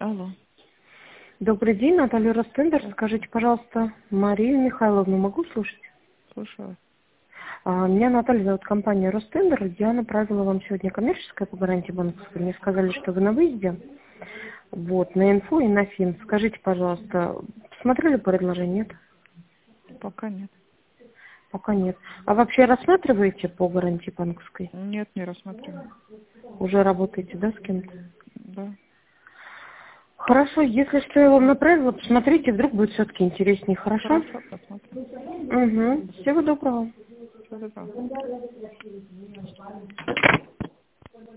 Алло. Добрый день, Наталья Ростендер. Скажите, пожалуйста, Марию Михайловну могу слушать? Слушаю. Меня Наталья зовут, компания Ростендер. Я направила вам сегодня коммерческое по гарантии банковской. Мне сказали, что вы на выезде. Вот, на инфо и на фин. Скажите, пожалуйста, посмотрели предложение? Нет? Пока нет. Пока нет. А вообще рассматриваете по гарантии банковской? Нет, не рассматриваю. Уже работаете, да, с кем-то? Да. Хорошо, если что, я вам направила, посмотрите, вдруг будет все-таки интереснее, хорошо? Хорошо, посмотрим. Угу. Всего доброго. Всего доброго.